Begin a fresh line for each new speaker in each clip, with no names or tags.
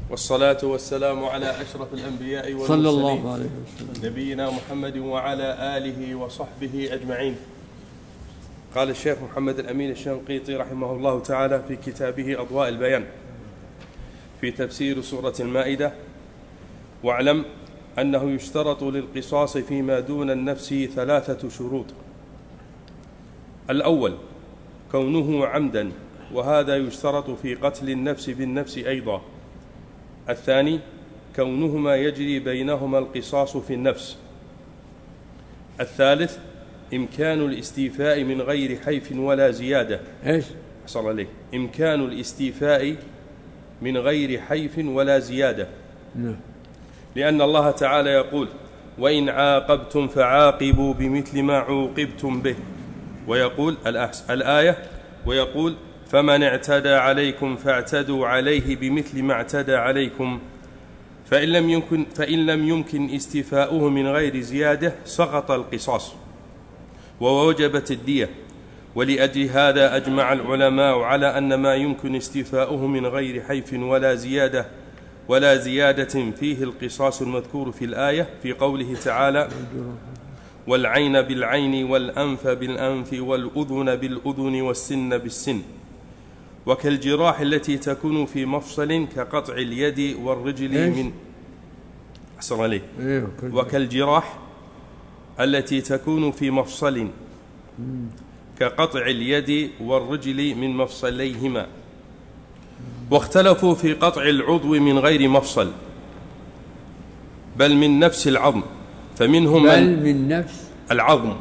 والصلاة والسلام على أشرف الأنبياء والمرسلين
صلى الله عليه وسلم
نبينا محمد وعلى آله وصحبه أجمعين. قال الشيخ محمد الأمين الشنقيطي رحمه الله تعالى في كتابه أضواء البيان في تفسير سورة المائدة: واعلم أنه يشترط للقصاص فيما دون النفس 3 شروط. الأول كونه عمدا، وهذا يشترط في قتل النفس بالنفس أيضا. الثاني كونهما يجري بينهما القصاص في النفس. الثالث إمكان الاستيفاء من غير حيف ولا زيادة. حصل عليه إمكان الاستيفاء من غير حيف ولا زيادة، لأن الله تعالى يقول: وإن عاقبتم فعاقبوا بمثل ما عوقبتم به، ويقول الآية ويقول: فمن اعتدى عليكم فاعتدوا عليه بمثل ما اعتدى عليكم، فإن لم يمكن استيفاؤه من غير زيادة سقط القصاص ووجبت الدية. ولأجل هذا أجمع العلماء على أن ما يمكن استيفاؤه من غير حيف ولا زيادة فيه القصاص المذكور في الآية في قوله تعالى: والعين بالعين والأنف بالأنف والأذن بالأذن والسن بالسن. وكالجراح التي تكون في مفصل كقطع اليد والرجل من أحسن عليه وكالجراح التي تكون في مفصل كقطع اليد والرجل من مفصليهما. واختلفوا في قطع العضو من غير مفصل بل من نفس العظم، فمنهم
من نفس
العظم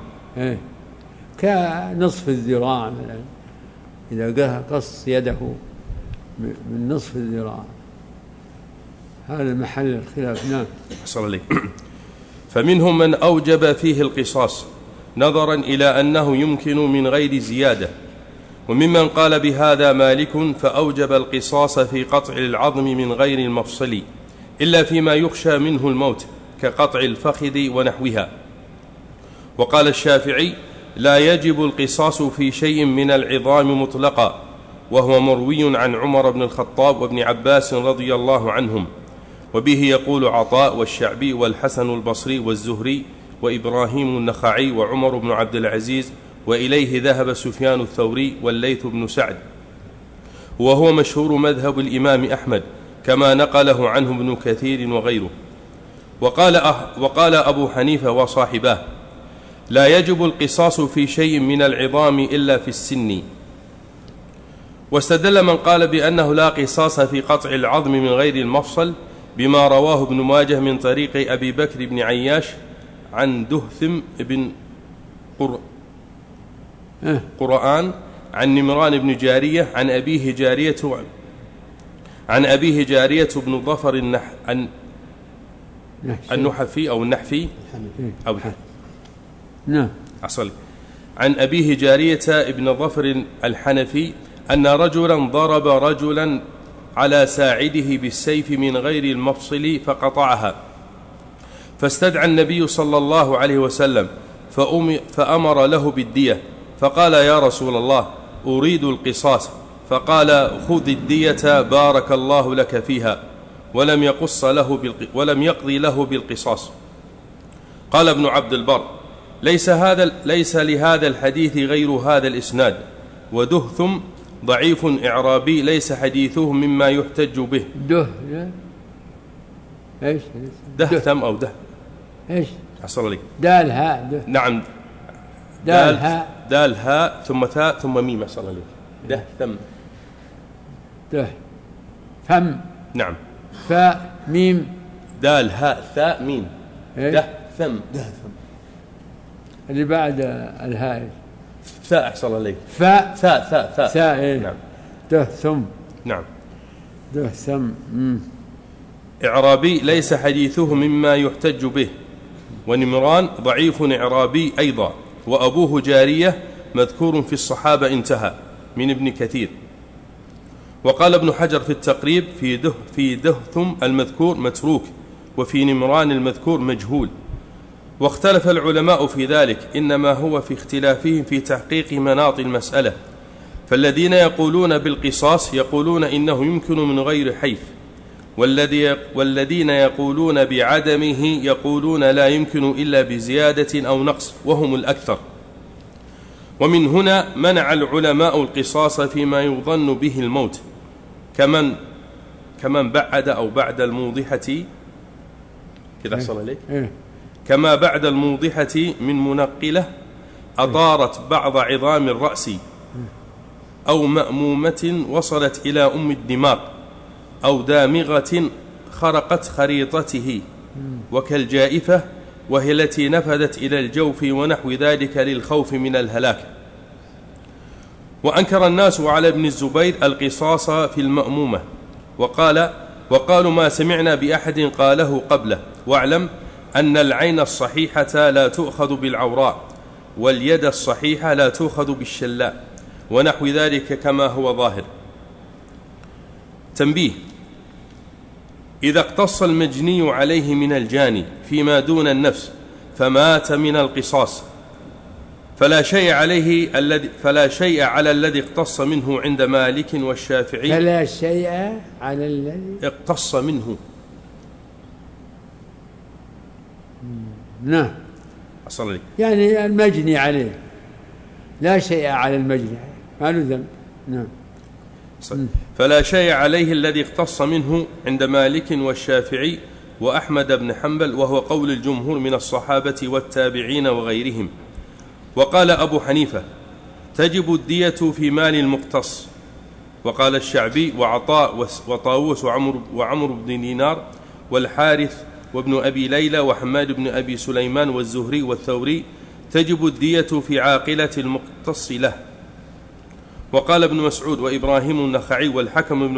كنصف الذراع مثلا، إذا قص يده من نصف الذراع، هذا محل الخلاف. نعم
حصل عليه. فمنهم من أوجب فيه القصاص نظرا إلى أنه يمكن من غير زيادة، وممن قال بهذا مالك فأوجب القصاص في قطع العظم من غير المفصل إلا فيما يخشى منه الموت كقطع الفخذ ونحوها. وقال الشافعي: لا يجب القصاص في شيء من العظام مطلقا، وهو مروي عن عمر بن الخطاب وابن عباس رضي الله عنهم، وبه يقول عطاء والشعبي والحسن البصري والزهري وإبراهيم النخعي وعمر بن عبد العزيز، وإليه ذهب سفيان الثوري والليث بن سعد، وهو مشهور مذهب الإمام أحمد كما نقله عنه ابن كثير وغيره. وقال أبو حنيفة وصاحباه: لا يجب القصاص في شيء من العظام إلا في السن. واستدل من قال بأنه لا قصاص في قطع العظم من غير المفصل بما رواه ابن ماجه من طريق أبي بكر بن عياش عن دهثم بن قرآن عن نمران بن جارية عن أبيه جارية بن ظفر النحفي أو النحفي أو
نعم
أصل عن أبيه جارية بن ظفر الحنفي أن رجلا ضرب رجلا على ساعده بالسيف من غير المفصل فقطعها، فاستدعى النبي صلى الله عليه وسلم فأمر له بالدية، فقال: يا رسول الله أريد القصاص. فقال: خذ الدية بارك الله لك فيها، ولم يقضي له بالقصاص. قال ابن عبد البر: ليس لهذا الحديث غير هذا الإسناد، ودهثم ضعيف إعرابي ليس حديثه مما يحتج به. دهثم أو
إيش
حصل لي
دال هاء
نعم دال هاء ثم ثاء ثم ميم. حصل لي
فم
نعم
فاء ميم
دال هاء ثاء ميم. دهثم
اللي بعد الهاء
ثاء. حصل عليه
ثاء
نعم.
دهثم
نعم
دهثم
إعرابي ليس حديثه مما يحتج به، ونمران ضعيف إعرابي أيضا، وأبوه جارية مذكور في الصحابة انتهى من ابن كثير. وقال ابن حجر في التقريب في دهثم المذكور متروك، وفي نمران المذكور مجهول. واختلف العلماء في ذلك، إنما هو في اختلافهم في تحقيق مناط المسألة. فالذين يقولون بالقصاص يقولون إنه يمكن من غير حيف، والذين يقولون بعدمه يقولون لا يمكن إلا بزيادة أو نقص، وهم الأكثر. ومن هنا منع العلماء القصاص فيما يظن به الموت، كمن بعد أو بعد الموضحة كذا أحسن عليك، كما بعد الموضحة من منقلة أطارت بعض عظام الرأس أو مأمومة وصلت إلى أم الدماغ أو دامغة خرقت خريطته، وكالجائفة وهي التي نفذت إلى الجوف ونحو ذلك للخوف من الهلاك. وأنكر الناس على ابن الزبير القصاص في المأمومة، وقالوا ما سمعنا بأحد قاله قبله. واعلم أن العين الصحيحة لا تؤخذ بالعوراء، واليد الصحيحة لا تؤخذ بالشلاء، ونحو ذلك كما هو ظاهر. تنبيه: إذا اقتص المجني عليه من الجاني فيما دون النفس فمات من القصاص فلا شيء على الذي اقتص منه عند مالك والشافعي.
فلا شيء على الذي
اقتص منه.
نعم،
أصل لي
يعني المجني عليه لا شيء على المجني عليه، ما له ذنب. نعم.
فلا شيء عليه الذي اقتص منه عند مالك والشافعي وأحمد بن حنبل، وهو قول الجمهور من الصحابة والتابعين وغيرهم. وقال أبو حنيفة: تجب الدية في مال المقتص. وقال الشعبي وعطاء وطاووس وعمر بن دينار والحارث وابن أبي ليلى وحماد بن أبي سليمان والزهري والثوري: تجب الدية في عاقلة المقتص له. وقال ابن مسعود وإبراهيم النخعي والحكم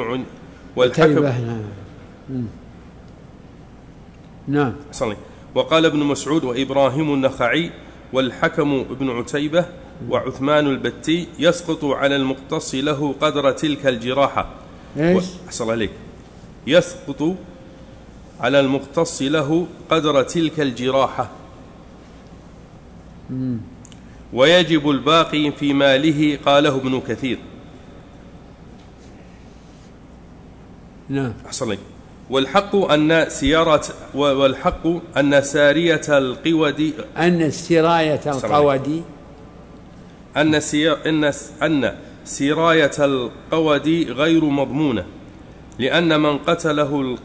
نعم.
وقال ابن مسعود وإبراهيم النخعي والحكم بن عتيبة وعثمان البتي: يسقط على المقتص له قدر تلك الجراحة. أحسن عليك. يسقط على المقتص له قدر تلك الجراحة، ويجب الباقي في ماله، قاله ابن كثير.
نعم.
أحسن عليك. والحق أن سارية القود
أن
سراية القود غير مضمونة، لأن من قتله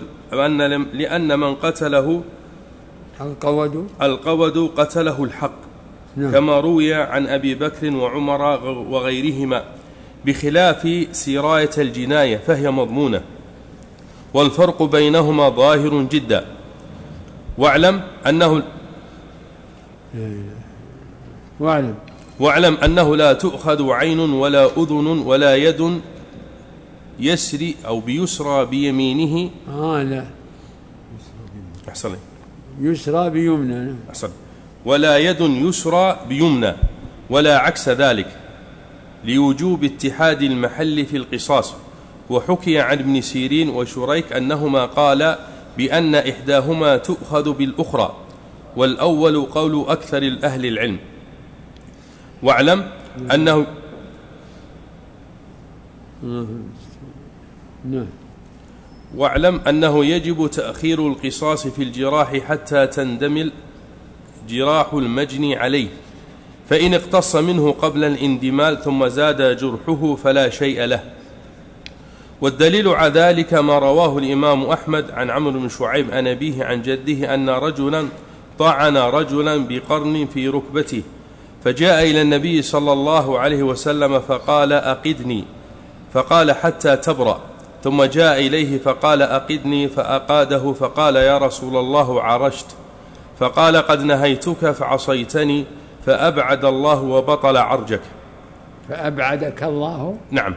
القود قتله الحق.
نعم.
كما روي عن أبي بكر وعمر وغيرهما، بخلاف سراية الجناية فهي مضمونة، والفرق بينهما ظاهر جدا. واعلم أنه لا تؤخذ عين ولا أذن ولا يد يسري أو بيسرى بيمينه.
لا،
أحسن،
يسرى بيمنى.
أحسن. ولا يد يسرى بيمنى ولا عكس ذلك، لوجوب اتحاد المحل في القصاص. وحكي عن ابن سيرين وشريك أنهما قال بأن إحداهما تؤخذ بالأخرى، والأول قول أكثر أهل العلم. واعلم أنه يجب تأخير القصاص في الجراح حتى تندمل جراح المجني عليه، فإن اقتص منه قبل الاندمال ثم زاد جرحه فلا شيء له. والدليل على ذلك ما رواه الإمام أحمد عن عمرو بن شعيب عن أبيه عن جده أن رجلا طعن رجلا بقرن في ركبته، فجاء إلى النبي صلى الله عليه وسلم فقال: أقدني، فقال: حتى تبرأ. ثم جاء إليه فقال: أقدني، فأقاده، فقال: يا رسول الله عرجت. فقال: قد نهيتك فعصيتني، فأبعد الله وبطل عرجك.
فأبعدك الله.
نعم.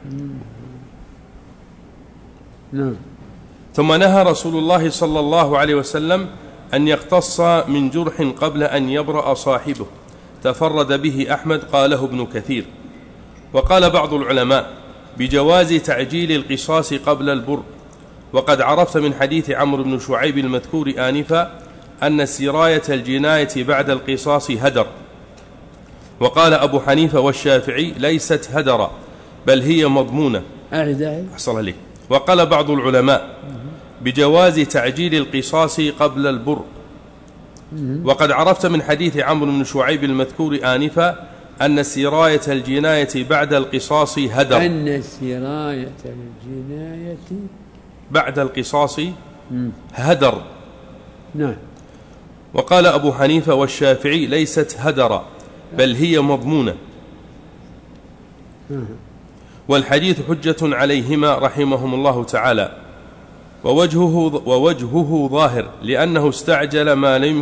ثم نهى رسول الله صلى الله عليه وسلم أن يقتص من جرح قبل أن يبرأ صاحبه، تفرد به أحمد، قاله ابن كثير. وقال بعض العلماء بجواز تعجيل القصاص قبل البر، وقد عرفت من حديث عمرو بن شعيب المذكور آنفا أن سراية الجناية بعد القصاص هدر. وقال أبو حنيفة والشافعي: ليست هدرا بل هي مضمونة.
أحسن
عليك. وقال بعض العلماء بجواز تعجيل القصاص قبل البر. وقد عرفت من حديث عمرو بن شعيب المذكور آنفا أن سراية الجناية بعد القصاص هدر.
أن سراية الجناية
بعد القصاص هدر.
نعم.
وقال أبو حنيفة والشافعي ليست هدر بل هي مضمونة. والحديث حجة عليهما رحمهم الله تعالى. ووجهه ظاهر لأنه استعجل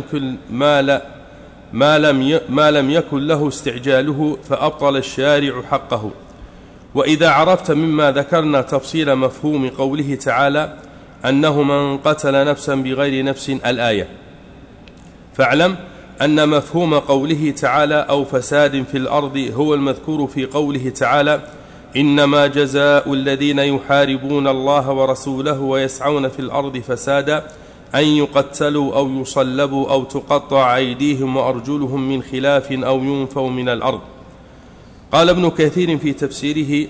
ما لم يكن له استعجاله فأبطل الشارع حقه. وإذا عرفت مما ذكرنا تفصيل مفهوم قوله تعالى أنه من قتل نفسا بغير نفس الآية، فاعلم أن مفهوم قوله تعالى أو فساد في الأرض هو المذكور في قوله تعالى إنما جزاء الذين يحاربون الله ورسوله ويسعون في الأرض فسادا أن يقتلوا أو يصلبوا أو تقطع أيديهم وأرجلهم من خلاف أو ينفوا من الأرض. قال ابن كثير في تفسيره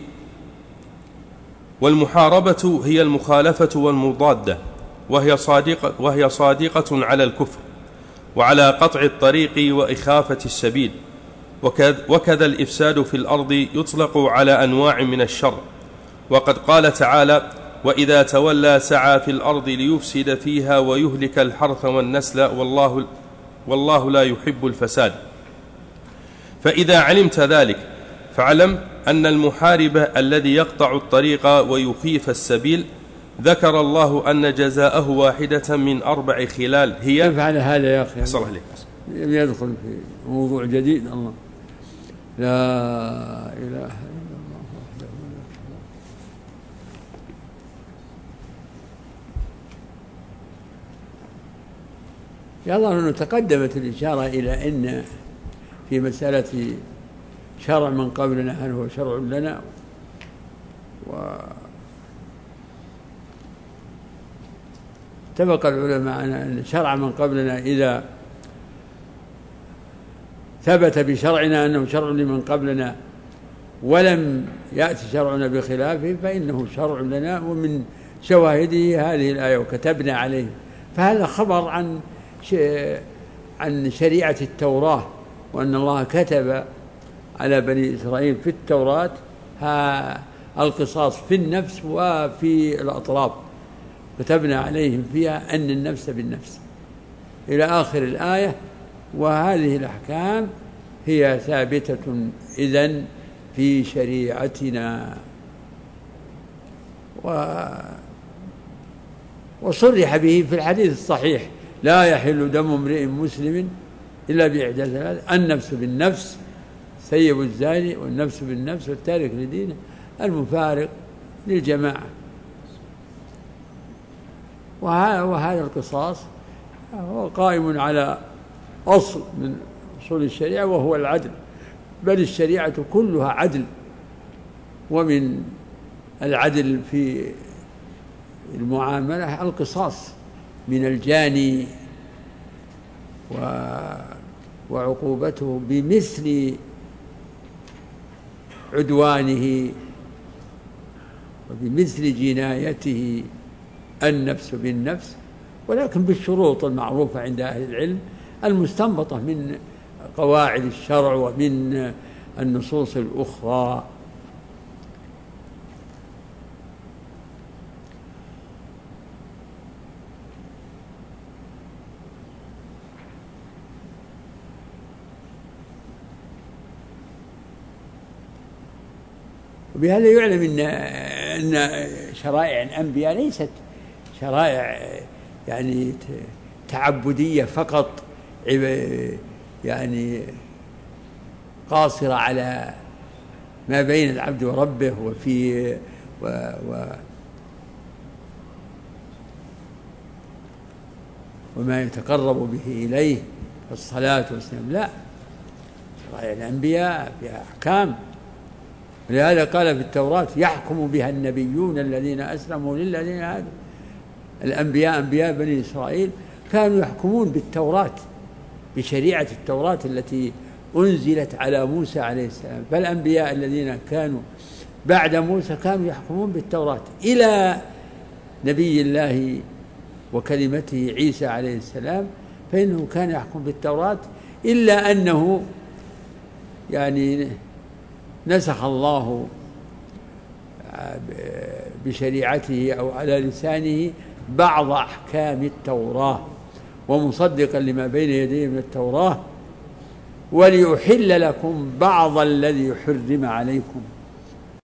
والمحاربة هي المخالفة والمضادة، وهي صادقة على الكفر وعلى قطع الطريق وإخافة السبيل. وكذا الإفساد في الأرض يطلق على أنواع من الشر. وقد قال تعالى وإذا تولى سعى في الأرض ليفسد فيها ويهلك الحرث والنسل والله لا يحب الفساد. فإذا علمت ذلك فاعلم أن المحارب الذي يقطع الطريق ويخيف السبيل ذكر الله أن جزاءه واحدة من 4 خلال هي.
كيف على هذا يا أخي؟
أحسن عليك.
يدخل في موضوع جديد. الله لا إله إلا الله وحده لا شريك له. يظهر أنه تقدمت الإشارة إلى أن في مسألة شرع من قبلنا هل هو شرع لنا، واتفق العلماء على أن شرع من قبلنا إذا ثبت بشرعنا أنه شرع لمن قبلنا ولم يأتي شرعنا بخلافه فإنه شرع لنا. ومن شواهده هذه الآية وكتبنا عليه، فهذا خبر عن شريعة التوراة، وأن الله كتب على بني إسرائيل في التوراة القصاص في النفس وفي الأطراف، كتبنا عليهم فيها أن النفس بالنفس إلى آخر الآية. وهذه الأحكام هي ثابتة إذن في شريعتنا. وصرح به في الحديث الصحيح لا يحل دم امرئ مسلم إلا بإحدى 3: النفس بالنفس، سيب الزاني، والنفس بالنفس، والتارك لدينه، المفارق للجماعة. وهذا القصاص هو قائم على أصل من أصول الشريعة وهو العدل، بل الشريعة كلها عدل. ومن العدل في المعاملة القصاص من الجاني وعقوبته بمثل عدوانه وبمثل جنايته، النفس بالنفس، ولكن بالشروط المعروفة عند أهل العلم المستنبطة من قواعد الشرع ومن النصوص الأخرى. وبهذا يعلم أن شرائع الأنبياء ليست شرائع يعني تعبدية فقط، يعني قاصرة على ما بين العبد وربه وما يتقرب به إليه الصلاة والسلام. لا، شرائع الأنبياء فيها أحكام. ولهذا قال في التوراة يحكم بها النبيون الذين أسلموا للذين هادوا. الأنبياء أنبياء بني إسرائيل كانوا يحكمون بالتوراة، بشريعة التوراة التي أنزلت على موسى عليه السلام. فالأنبياء الذين كانوا بعد موسى كانوا يحكمون بالتوراة إلى نبي الله وكلمته عيسى عليه السلام، فإنه كان يحكم بالتوراة، إلا أنه يعني نسخ الله بشريعته أو على لسانه بعض أحكام التوراة، ومصدقا لما بين يديه من التوراة، وليحل لكم بعض الذي حرم عليكم.